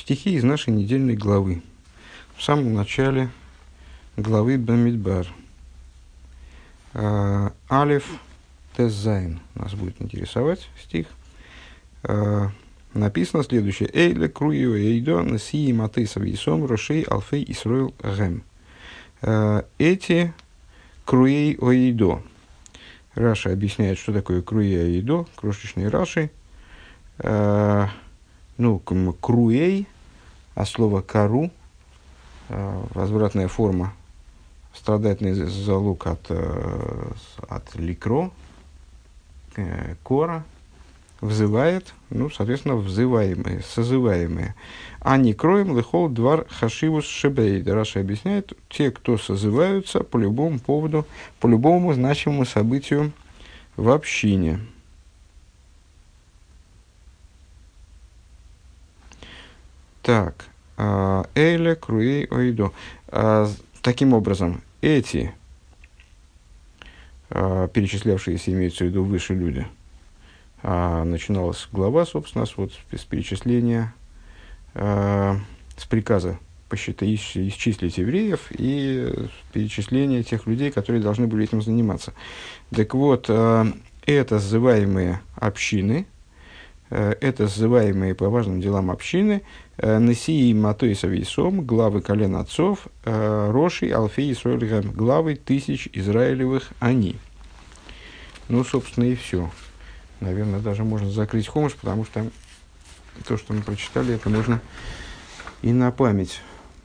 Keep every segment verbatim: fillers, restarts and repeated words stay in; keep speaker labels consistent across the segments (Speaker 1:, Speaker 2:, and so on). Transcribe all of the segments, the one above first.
Speaker 1: Стихи из нашей недельной главы. В самом начале главы Бамидбар. Алеф Тезайн нас будет интересовать стих. Написано следующее. Эйле круио эйдо насии матыса висом рошей алфей исроил гэм. Эти круей оидо. Раша объясняет, что такое круей оидо, крошечные раши. Ну, круей, а слово кару, возвратная форма, страдательный залог от, от ликро, кора, взывает, ну, соответственно, взываемые, созываемые. А не кроем лихол двар хашивус шебейд. Раша объясняет, те, кто созываются по любому поводу, по любому значимому событию в общине. Так, эйле круей оидо. Таким образом, эти, перечислявшиеся, имеются в виду высшие люди, начиналась глава, собственно, с, вот, с перечисления, с приказа посчитать, исчислить евреев и перечисления тех людей, которые должны были этим заниматься. Так вот, это созываемые общины, это созываемые по важным делам общины, Несии Матойса Вейсом, главы колен отцов, Роши, Алфей, Исроэль, главы тысяч Израилевых они. Ну, собственно, и все. Наверное, даже можно закрыть хомыш, потому что то, что мы прочитали, это можно и на память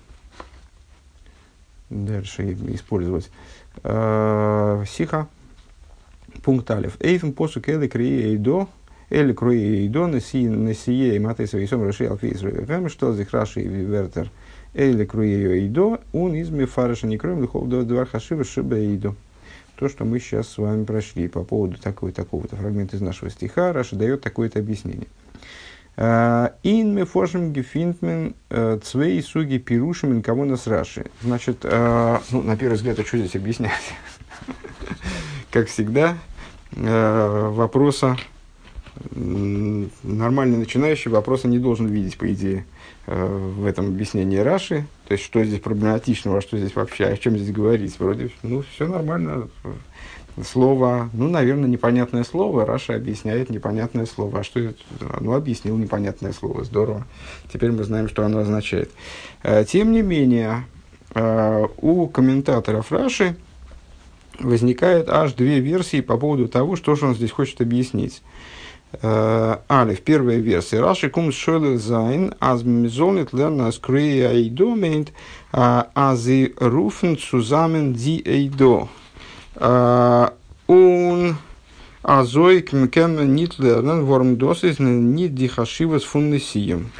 Speaker 1: дальше использовать. Сиха, пункт алиф. Эйфен посук эле крие эйдо, эле крие эйдо, несие и матейса вейсом раши алфей исроэль, что здесь раши вертер эле крие эйдо, он из мефараша не кроем лихол до двар хашива шиба эйдо. То, что мы сейчас с вами прошли по поводу такого, такого-то фрагмента из нашего стиха, Раша дает такое-то объяснение. Ин мы фошим гефинтмен цвей суги пирушим кого нас Раши. Значит, ну, на первый взгляд, а что здесь объяснять? Как всегда, вопроса, нормальный начинающий вопроса не должен видеть, по идее, в этом объяснении Раши. То есть, что здесь проблематичного, а что здесь вообще, о чем здесь говорить. Вроде, ну, все нормально. Слово, ну, наверное, непонятное слово. Раша объясняет непонятное слово. А что это? Ну, объяснил непонятное слово. Здорово. Теперь мы знаем, что оно означает. Тем не менее, у комментаторов Раши возникает аж две версии по поводу того, что же он здесь хочет объяснить. Алиф, первая версия. Раши кум шойлер зайн, аз мизолнит лерна скрия эйдомент, ази руфен цузамен ди эйдо. Он азой кем нит лернен, ворм досис нит ди хашивас фуннесием.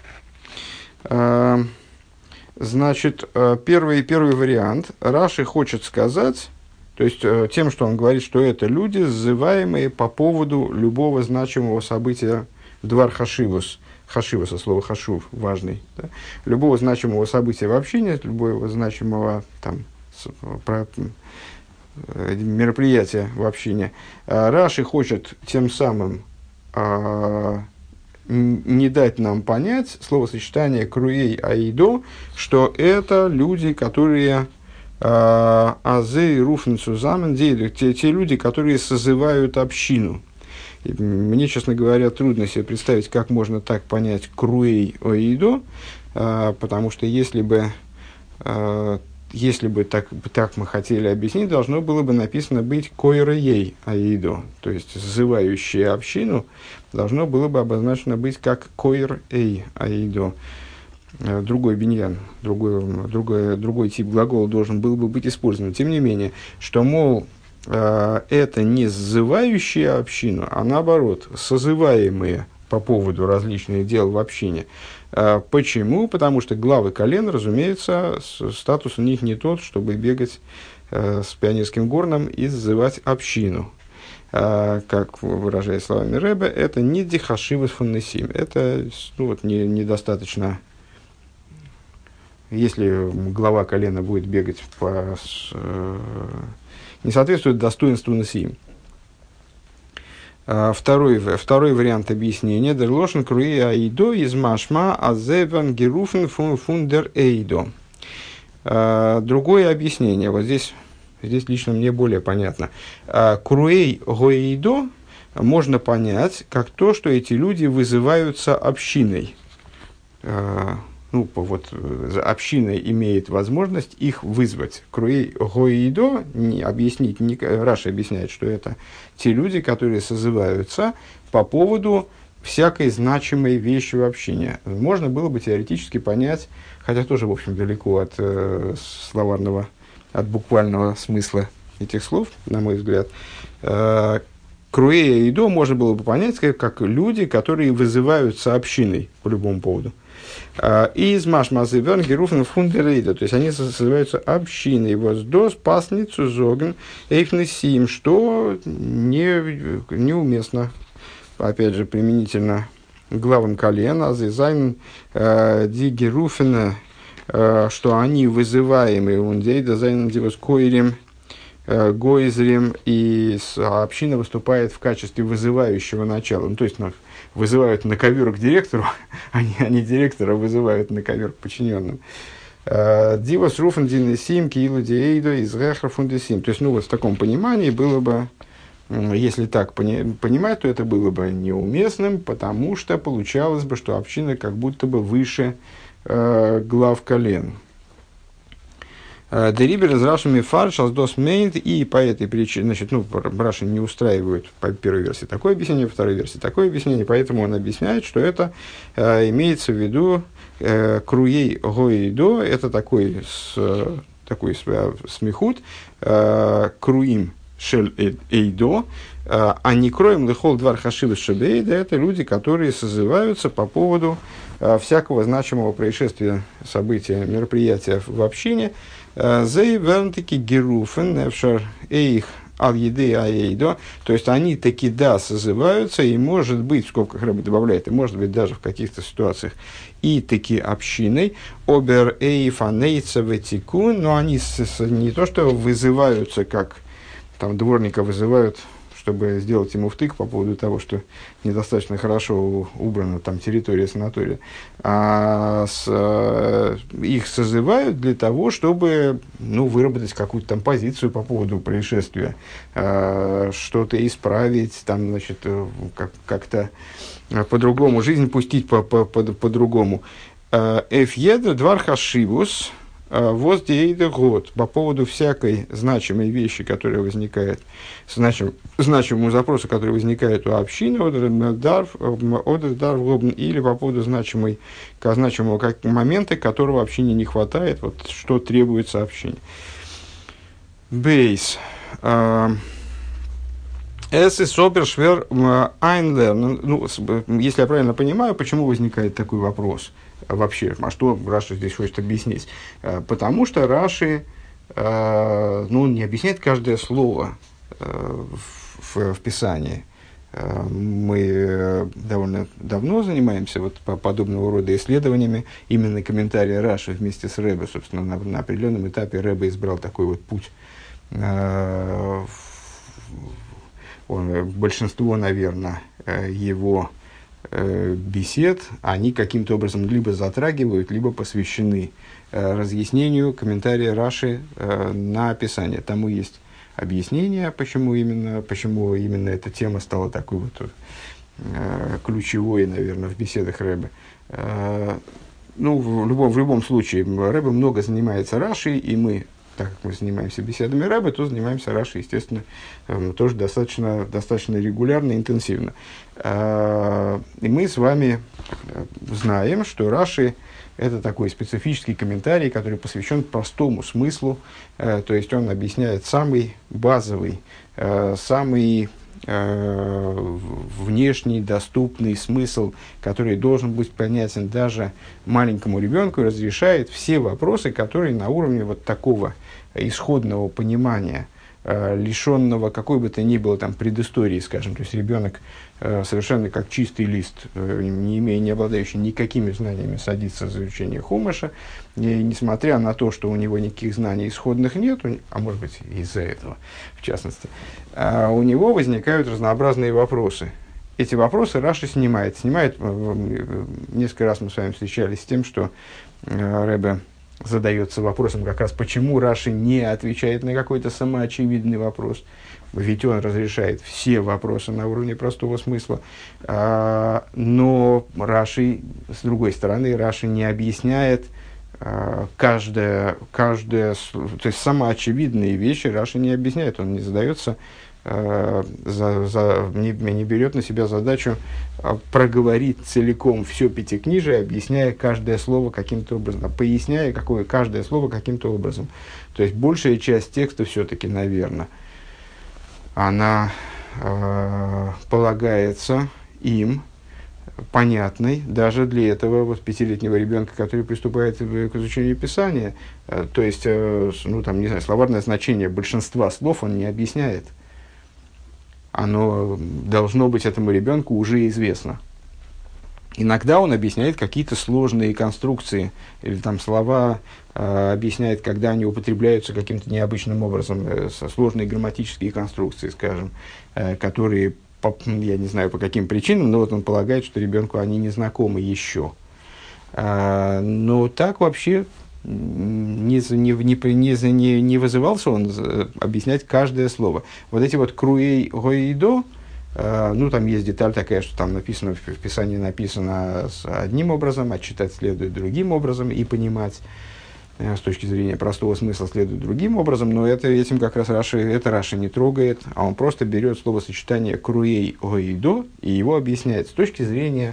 Speaker 1: Значит, первый, первый вариант. Раши хочет сказать, то есть, тем, что он говорит, что это люди, сзываемые по поводу любого значимого события двар хашивус. Хашивус, слово хашув, важный. Да? Любого значимого события в общине, любого значимого там, про, мероприятия в общине. Раши хочет тем самым а, не дать нам понять словосочетание круей аидо, что это люди, которые... Азей руфен цузамен делят, те, те люди, которые созывают общину. И мне, честно говоря, трудно себе представить, как можно так понять круэй оидо, потому что если бы, если бы так, так мы хотели объяснить, должно было бы написано быть койрей оидо, то есть созывающие общину, должно было бы обозначено быть как койрей оидо. Другой биньян, другой, другой, другой тип глагола должен был бы быть использован. Тем не менее, что, мол, э, это не созывающие общину, а наоборот, созываемые по поводу различных дел в общине. Э, почему? Потому что главы колен, разумеется, статус у них не тот, чтобы бегать э, с пионерским горном и созывать общину. Э, как выражая словами Ребе, это не дихашивас фуннесим. Это ну, вот, не, недостаточно. Если глава колена будет бегать по, э, не соответствует достоинству насиим. Второй, второй вариант объяснения. Дерлошен круи аидо из машма азеван геруфен фундер эйдо. Другое объяснение. Вот здесь, здесь лично мне более понятно. Круэй гоэйдо можно понять как то, что эти люди вызываются общиной. Ну, вот община имеет возможность их вызвать. Круэй гоэйдо, не объяснить, не, Раши объясняет, что это те люди, которые созываются по поводу всякой значимой вещи в общине. Можно было бы теоретически понять, хотя тоже, в общем, далеко от э, словарного, от буквального смысла этих слов, на мой взгляд, э, круэй гоэйдо можно было бы понять как, как люди, которые вызываются общиной по любому поводу. Из машмазы верн геруфен фундерейда, то есть они созываются общиной, воздос пасницу зоген эйфнесим, что не, неуместно, опять же, применительно к главам колена, азизайн ди геруфена, что они вызываемые ундейда зайн дивоскоирим гойзрим, и община выступает в качестве вызывающего начала, ну, то есть вызывают на ковер к директору, они, они директора вызывают на ковер к подчиненным. Дивос руфен динесим киилу диэйдо из гехрафундесим. То есть, ну, вот в таком понимании было бы, если так пони- понимать, то это было бы неуместным, потому что получалось бы, что община как будто бы выше э, глав колен. Дерибер из Рашами фаршас дос мейнт, и по этой причине, значит, ну, Раши не устраивают по первой версии такое объяснение, по второй версии такое объяснение, поэтому он объясняет, что это э, имеется в виду э, круей гоэйдо, это такой, с, такой смехут, э, круим шель эйдо, э, а не кроем лехол двар хашивы шебейда, это люди, которые созываются по поводу э, всякого значимого происшествия, события, мероприятия в общине. Зей вернтики геруфен эвшар эйх ал еды аэйдо, то есть они таки да созываются, и может быть, в скобках Рэбе добавляет, и может быть даже в каких-то ситуациях и таки общиной, обер эйф анейца ветикун, но они с, с, не то что вызываются, как там дворника вызывают, чтобы сделать ему втык по поводу того, что недостаточно хорошо убрана там территория санатория, а с, э, их созывают для того, чтобы, ну, выработать какую-то там позицию по поводу происшествия, э, что-то исправить, там, значит, э, как- как-то по-другому, жизнь пустить по- по- по- по-другому. Эфьедр двар хашивус воздейда год по поводу всякой значимой вещи, которая возникает, значим, значимому запросу, который возникает у общины, или по поводу значимой, значимого как, момента, которого в общине не хватает, вот, что требуется общине. Бейс. Es ist super schwer einlernen. Ну, если я правильно понимаю, почему возникает такой вопрос вообще? А что Раши здесь хочет объяснить? Потому что Раши, ну, не объясняет каждое слово в, в Писании. Мы довольно давно занимаемся вот подобного рода исследованиями. Именно комментарии Раши вместе с Рэбе, собственно, на, на определенном этапе Рэбе избрал такой вот путь. Он, большинство, наверное, его бесед, они каким-то образом либо затрагивают, либо посвящены разъяснению комментария Раши на Писание. Тому есть объяснение, почему именно, почему именно эта тема стала такой вот ключевой, наверное, в беседах Рэбе. Ну, в любом, в любом случае, Рэбе много занимается Рашей, и мы, так как мы занимаемся беседами Рэбе, то занимаемся Рашей, естественно, тоже достаточно, достаточно регулярно, интенсивно. И мы с вами знаем, что Раши – это такой специфический комментарий, который посвящен простому смыслу, то есть он объясняет самый базовый, самый внешний, доступный смысл, который должен быть понятен даже маленькому ребенку, и разрешает все вопросы, которые на уровне вот такого исходного понимания лишенного какой бы то ни было там предыстории, скажем, то есть ребенок совершенно как чистый лист, не имея, не обладающий никакими знаниями, садится за изучение Хумаша, и несмотря на то, что у него никаких знаний исходных нет, а может быть из-за этого, в частности, у него возникают разнообразные вопросы. Эти вопросы Раши снимает. Снимает, несколько раз мы с вами встречались с тем, что Ребе задается вопросом, как раз почему Раши не отвечает на какой-то самоочевидный вопрос. Ведь он разрешает все вопросы на уровне простого смысла. А, но Раши, с другой стороны, Раши не объясняет а, каждое, каждое, то есть самоочевидные вещи Раши не объясняет. Он не задается, а, за, за, не, не берет на себя задачу а, проговорить целиком все пятикнижие, объясняя каждое слово каким-то образом, поясняя какое, каждое слово каким-то образом. То есть большая часть текста все-таки, наверное, она э, полагается им понятной даже для этого вот пятилетнего ребенка, который приступает к изучению Писания. Э, то есть, э, ну, там, не знаю, словарное значение большинства слов он не объясняет. Оно должно быть этому ребенку уже известно. Иногда он объясняет какие-то сложные конструкции, или там слова э, объясняет, когда они употребляются каким-то необычным образом, э, со сложные грамматические конструкции, скажем, э, которые, по, я не знаю по каким причинам, но вот он полагает, что ребенку они не знакомы еще. Э, но так вообще не, не, не, не, не вызывался он объяснять каждое слово. Вот эти вот круэй гоидо, Uh, ну, там есть деталь такая, что там написано, в Писании написано с одним образом, а читать следует другим образом, и понимать uh, с точки зрения простого смысла следует другим образом, но это, этим как раз Раши, это Раши не трогает, а он просто берет словосочетание «круэй гоидо» и его объясняет с точки зрения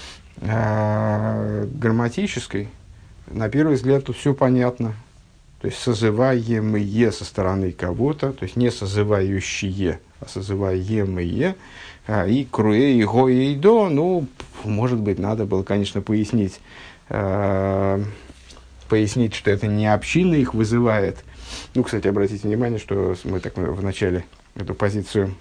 Speaker 1: uh, грамматической. На первый взгляд тут все понятно. То есть созываемые со стороны кого-то, то есть не созывающие, а созываемые, а, и круэ, и го, и до, ну, может быть, надо было, конечно, пояснить, э, пояснить, что это не община их вызывает. Ну, кстати, обратите внимание, что мы так в начале эту позицию,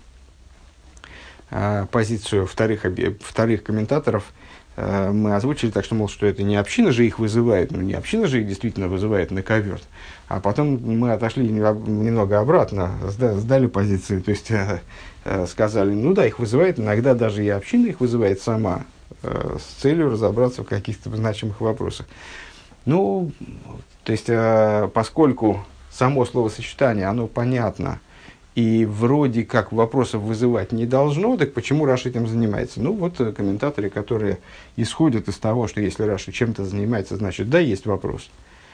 Speaker 1: э, позицию вторых, вторых комментаторов мы озвучили так, что, мол, что это не община же их вызывает, ну, не община же их действительно вызывает на ковер. А потом мы отошли немного обратно, сдали позиции, то есть э, э, сказали, ну да, их вызывает, иногда даже и община их вызывает сама, э, с целью разобраться в каких-то значимых вопросах. Ну, то есть, э, поскольку само словосочетание, оно понятно, и вроде как вопросов вызывать не должно, так почему Раши этим занимается? Ну, вот комментаторы, которые исходят из того, что если Раши чем-то занимается, значит, да, есть вопрос.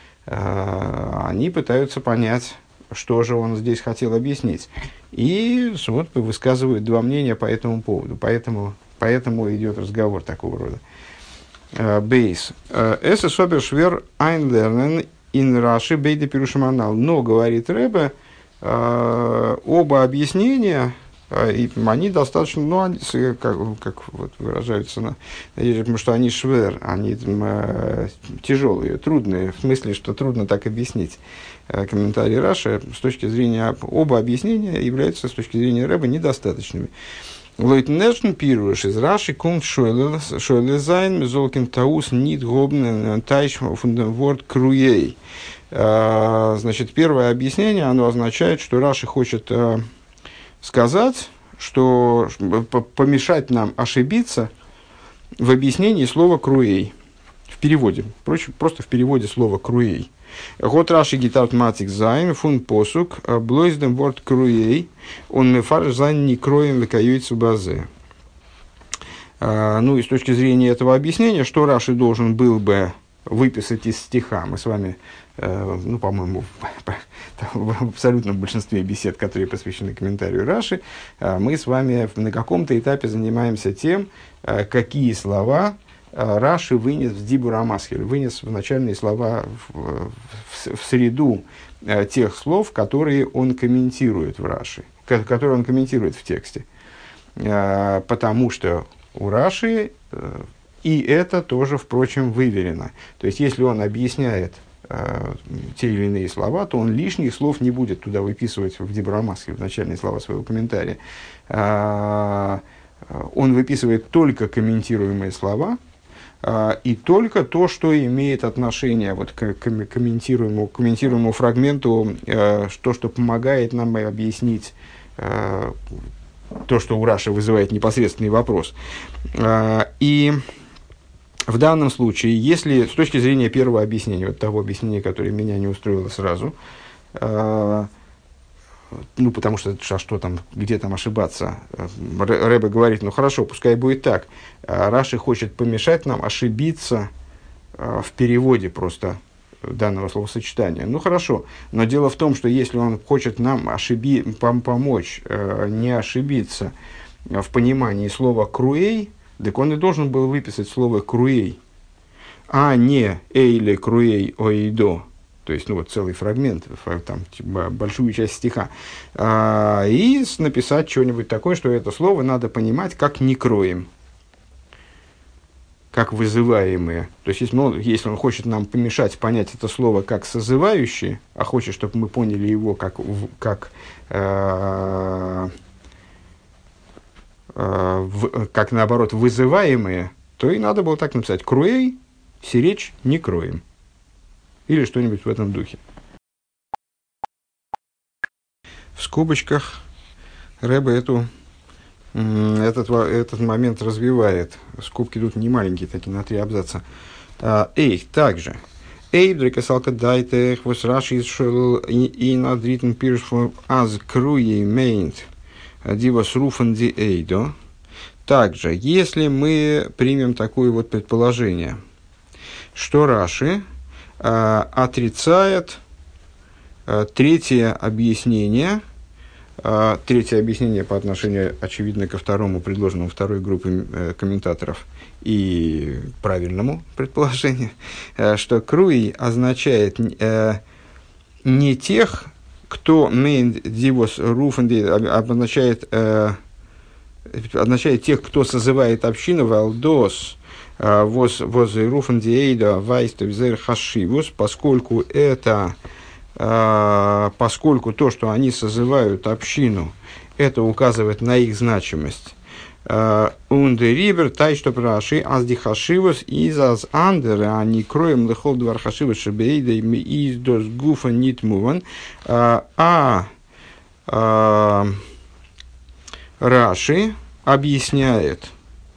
Speaker 1: Они пытаются понять, что же он здесь хотел объяснить. И вот высказывают два мнения по этому поводу. Поэтому, поэтому идет разговор такого рода. Бейс. «Эсэ собер швер айнлернен ин Раши бейде пирушаманал». Но, говорит Ребе, Uh, оба объяснения, uh, и они достаточно, ну, они, как, как вот выражаются, на, потому что они швер, они uh, тяжелые, трудные, в смысле, что трудно так объяснить. Uh, комментарий Раши с точки зрения, оба объяснения являются с точки зрения Ребе недостаточными. Лейтнешн пируш из Раши кунт шойлезайн золкин таус нит гобнен тайш фунденворд круей. Значит, первое объяснение, оно означает, что Раши хочет э, сказать, что помешать нам ошибиться в объяснении слова «круэй». В переводе, проще, просто в переводе слова «круэй». Год Раши гитарт матик зайн, фун посук, блойздем ворд «круэй», он мефарш зайн не кроем векаюйцу базе. Ну и с точки зрения этого объяснения, что Раши должен был бы выписать из стиха, мы с вами, э, ну, по-моему, в абсолютном большинстве бесед, которые посвящены комментарию Раши, э, мы с вами на каком-то этапе занимаемся тем, э, какие слова э, Раши вынес в Дибур Амасхель, вынес в начальные слова в, в, в среду э, тех слов, которые он комментирует в Раши, которые он комментирует в тексте. Э, потому что у Раши э, и это тоже, впрочем, выверено. То есть, если он объясняет э, те или иные слова, то он лишних слов не будет туда выписывать в Дибрамасхе, в начальные слова своего комментария. Э, он выписывает только комментируемые слова, и только то, что имеет отношение вот к комментируемому, комментируемому фрагменту, то, что помогает нам объяснить то, что у Раши вызывает непосредственный вопрос. И в данном случае, если с точки зрения первого объяснения, вот того объяснения, которое меня не устроило сразу, ну, потому что, а что там, где там ошибаться? Рэбе говорит, ну, хорошо, пускай будет так. Раши хочет помешать нам ошибиться в переводе просто данного словосочетания. Ну, хорошо, но дело в том, что если он хочет нам ошиби, пом- помочь не ошибиться в понимании слова «круэй», так он и должен был выписать слово «круэй», а не «эйле круэй оидо». То есть, ну, вот целый фрагмент, там, типа, большую часть стиха, а, и написать что-нибудь такое, что это слово надо понимать как «некроем», как «вызываемые». То есть, если, ну, если он хочет нам помешать понять это слово как «созывающее», а хочет, чтобы мы поняли его как, как, э, э, в, как наоборот, «вызываемые», то и надо было так написать: «круэй, сиречь, некроем». Или что-нибудь в этом духе. В скобочках Рэбе эту, этот, этот момент развивает. Скобки тут не маленькие, такие на три абзаца. Эй, также. Эй, дрекасалка дайте хвос раши шел и над ритм пиршфу аз круи мейнт дивас руфан ди эйдо. Также, если мы примем такое вот предположение, что Раши отрицает э, третье объяснение, э, третье объяснение по отношению, очевидно, ко второму, предложенному второй группе э, комментаторов, и правильному предположению, э, что круи означает э, не тех, кто мейн дивос руфенди, обозначает, э, означает тех, кто созывает общину, валдос, воз руфен диэйда вайстовзер хашивус, поскольку это, поскольку то, что они созывают общину, это указывает на их значимость. Унде рибер тай что праши аз ди хашивус из аз андер, а не кроем лехол двор хашивус шебейда из дос гуфа нит муван, а Раши объясняет,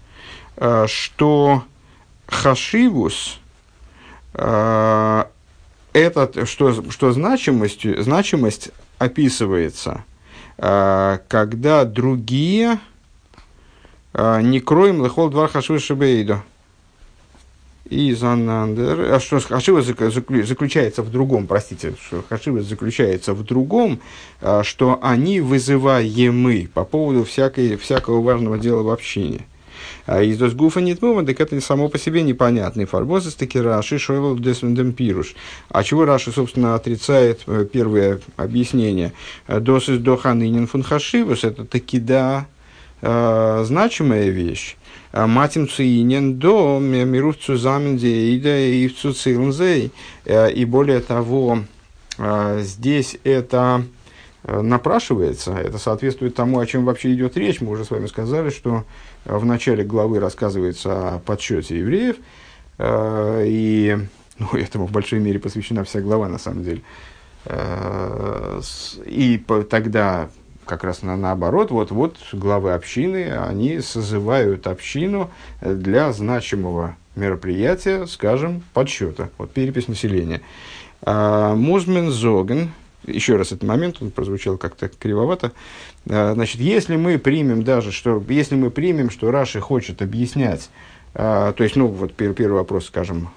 Speaker 1: что хашивус, э, этот, что, что значимость, значимость описывается, э, когда другие э, не кроем лехол двор хашивус шебейдо. И занандер, а что хашивус заключается в другом, простите, что хашивус заключается в другом, э, что они вызываемы по поводу всякой, всякого важного дела в общине. А из досгуфа нет мова, так это само по себе непонятный фарбозис, таки Раши шойлов десвендем пируш. А чего Раши, собственно, отрицает первое объяснение? Дос из доханынин фун хашивус, это таки да, э, значимая вещь. Матим цуинен до миру цузамен деида и в цуцилнзей. И более того, э, здесь это напрашивается, это соответствует тому, о чем вообще идет речь. Мы уже с вами сказали, что в начале главы рассказывается о подсчете евреев, э, и ну, этому в большой мере посвящена вся глава, на самом деле. Э, и по, тогда, как раз на, наоборот, вот, вот главы общины, они созывают общину для значимого мероприятия, скажем, подсчета, вот перепись населения. Музмен зоген. Еще раз этот момент, он прозвучал как-то кривовато. Значит, если мы примем даже, что, если мы примем, что Раши хочет объяснять, то есть, ну, вот первый вопрос, скажем,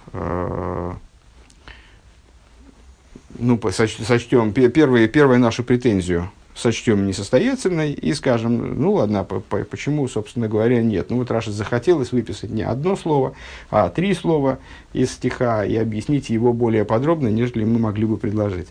Speaker 1: ну, сочтем, первую, первую нашу претензию сочтем несостоятельной и скажем, ну, ладно, по, по, почему, собственно говоря, нет. Ну, вот Раши захотелось выписать не одно слово, а три слова из стиха и объяснить его более подробно, нежели мы могли бы предложить.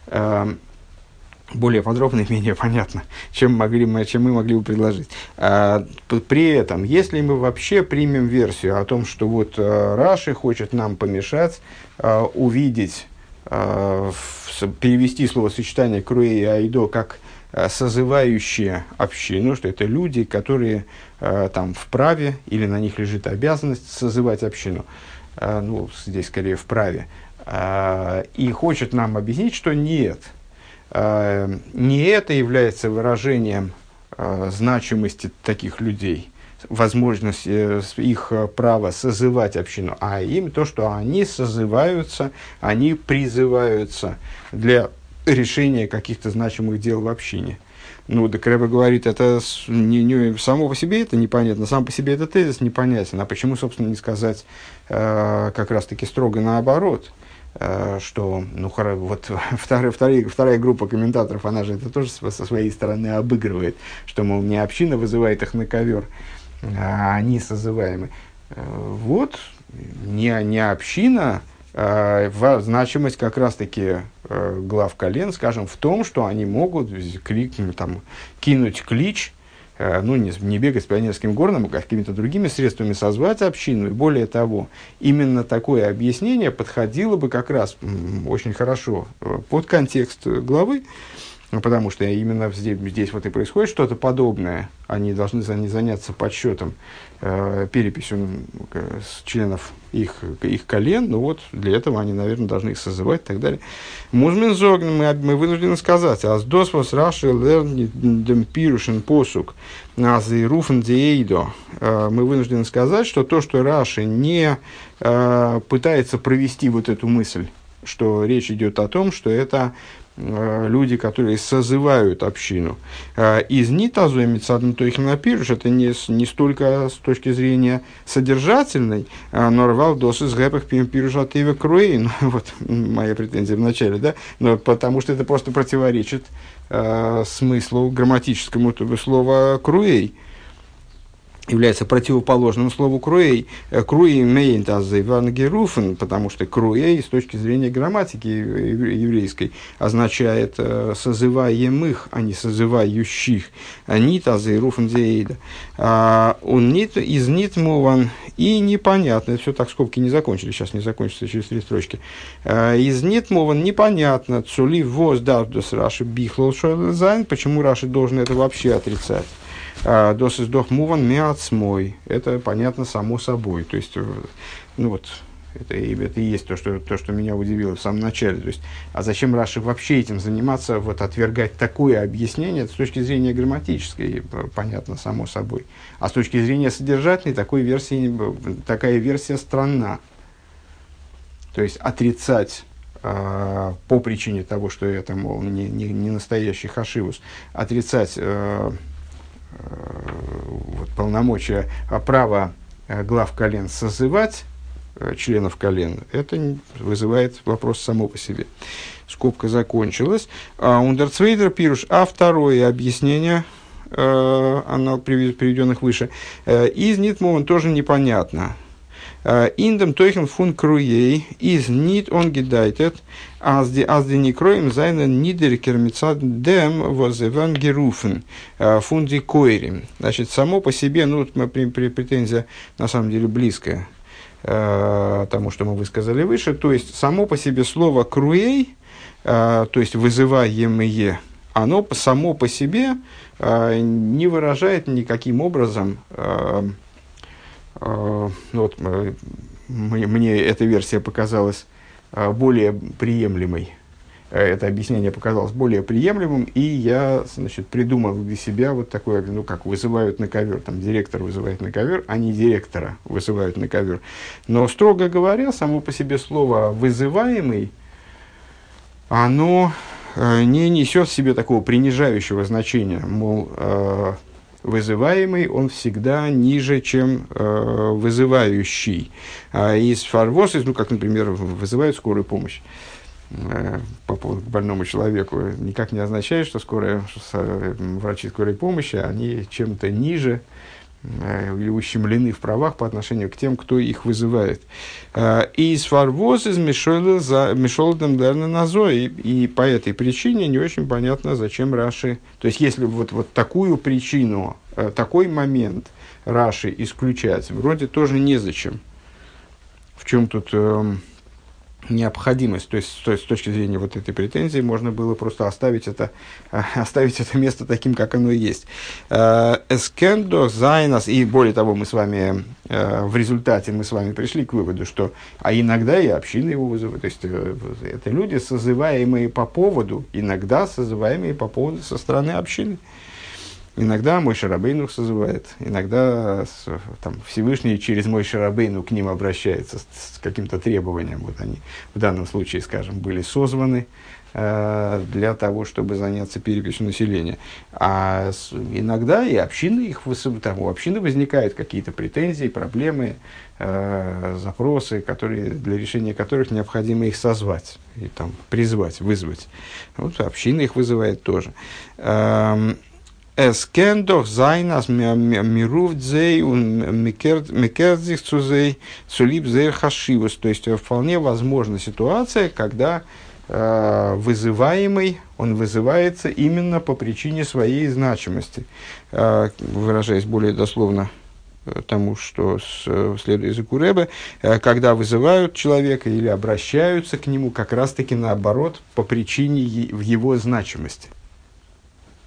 Speaker 1: Более подробно и менее понятно, чем, могли мы, чем мы могли бы предложить. При этом, если мы вообще примем версию о том, что вот Раши хочет нам помешать увидеть э, в, перевести словосочетание «круэй» и «айдо» как э, созывающие общину, что это люди, которые э, там вправе или на них лежит обязанность созывать общину. Э, ну, здесь скорее вправе. Э, и хочет нам объяснить, что нет. Э, не это является выражением э, значимости таких людей, возможность э, их права созывать общину, а им то, что они созываются, они призываются для решения каких-то значимых дел в общине. Ну, так Ребе говорит, это не, не, само по себе это непонятно, сам по себе этот тезис непонятен. А почему, собственно, не сказать э, как раз-таки строго наоборот? Что, ну, вот вторая, вторая, вторая группа комментаторов, она же это тоже со своей стороны обыгрывает, что, мол, не община вызывает их на ковер, а они созываемы. Вот, не, не община, а значимость как раз-таки глав колен, скажем, в том, что они могут клик, там, кинуть клич, ну, не, не бегать с пионерским горном, а какими-то другими средствами созвать общину. И более того, именно такое объяснение подходило бы как раз м, очень хорошо под контекст главы, потому что именно здесь, здесь вот и происходит что-то подобное. Они должны заняться подсчетом, э, переписью э, членов их, их колен. Ну вот, для этого они, наверное, должны их созывать и так далее. Музмин зогн, мы, мы вынуждены сказать, аз дос вас раши лерни дем пирушен посук, аз и руфен диэйдо. Мы вынуждены сказать, что то, что Раши не э, пытается провести вот эту мысль, что речь идет о том, что это люди, которые созывают общину. Из нитазу и митсадн тойхна пируш, это не, не столько с точки зрения содержательной, но рвал досы с гэпах пируш от ива круэйн. Вот моя претензия в начале, да? Но потому что это просто противоречит э, смыслу грамматическому слова круэй. Является противоположным слову круэй. Круэй мейнт аз евангеруфен, потому что круэй с точки зрения грамматики еврейской означает э, созываемых, а не созывающих. Нит аз еруфен зеида. Он нит из нит мован и непонятно. Все так, скобки не закончили, сейчас не закончится через три строчки. Из нит мован непонятно. Цули воз дардус Раши бихлол шойлзайн. Почему Раши должен это вообще отрицать? Дос из дох муван миац мой. Это понятно само собой. То есть, ну вот, это, это и есть то что, то, что меня удивило в самом начале. То есть, а зачем Раши вообще этим заниматься, вот, отвергать такое объяснение? Это с точки зрения грамматической, понятно само собой. А с точки зрения содержательной, такой версии, такая версия странна. То есть, отрицать э, по причине того, что это, мол, не, не, не настоящий хашивус, отрицать э, вот, полномочия, право глав колен созывать членов колен, это вызывает вопрос само по себе. Скобка закончилась. Ундерцвейдер пируш, а второе объяснение, оно приведенных выше, из Нитмован тоже непонятно. Индем тойхен фун круей из нит он гедайтет, аз ди не кроем зайна нидеркер митсад дем возеван геруфен фун ди койрим. Значит, само по себе, ну, претензия на самом деле близкая э, тому, что мы высказали выше. То есть, само по себе слово круей, э, то есть вызываемые, оно само по себе э, не выражает никаким образом. Э, Ну, вот, мне, мне эта версия показалась более приемлемой. Это объяснение показалось более приемлемым, и я, значит, придумал для себя вот такое, ну, как вызывают на ковер, там, директор вызывает на ковер, а не директора вызывают на ковер. Но, строго говоря, само по себе слово «вызываемый», оно не несет в себе такого принижающего значения, мол, вызываемый, он всегда ниже, чем э, вызывающий. А из фарвоз, ну, как, например, вызывают скорую помощь э, по поводу к больному человеку, никак не означает, что скорая, что врачи скорой помощи, они чем-то ниже э, или ущемлены в правах по отношению к тем, кто их вызывает. И из фарвоз из Мишолдем Дерна Назои, и по этой причине не очень понятно, зачем Раши. То есть, если вот, вот такую причину, такой момент Раши исключать, вроде тоже незачем. В чем тут, необходимость, то есть, то есть с точки зрения вот этой претензии можно было просто оставить это, оставить это место таким, как оно и есть. Эскендо, зайнас, и более того, мы с вами в результате мы с вами пришли к выводу, что а иногда и общины его вызывают, то есть это люди, созываемые по поводу, иногда созываемые по поводу со стороны общины. Иногда Моше Рабейну созывает, иногда там, Всевышний через Моше Рабейну к ним обращается с, с каким-то требованием. Вот они в данном случае, скажем, были созваны э, для того, чтобы заняться переписью населения. А с, иногда и общины их, там, у общины возникают какие-то претензии, проблемы, э, запросы, которые, для решения которых необходимо их созвать, и, там, призвать, вызвать. Вот община их вызывает тоже. Эм, Эскендох зайнас мирув дзей микердзих цузей сулиб зей хашивус. То есть вполне возможна ситуация, когда э, вызываемый, он вызывается именно по причине своей значимости. Э, выражаясь более дословно тому, что с, следует языку Ребе, э, когда вызывают человека или обращаются к нему как раз-таки наоборот по причине е- в его значимости.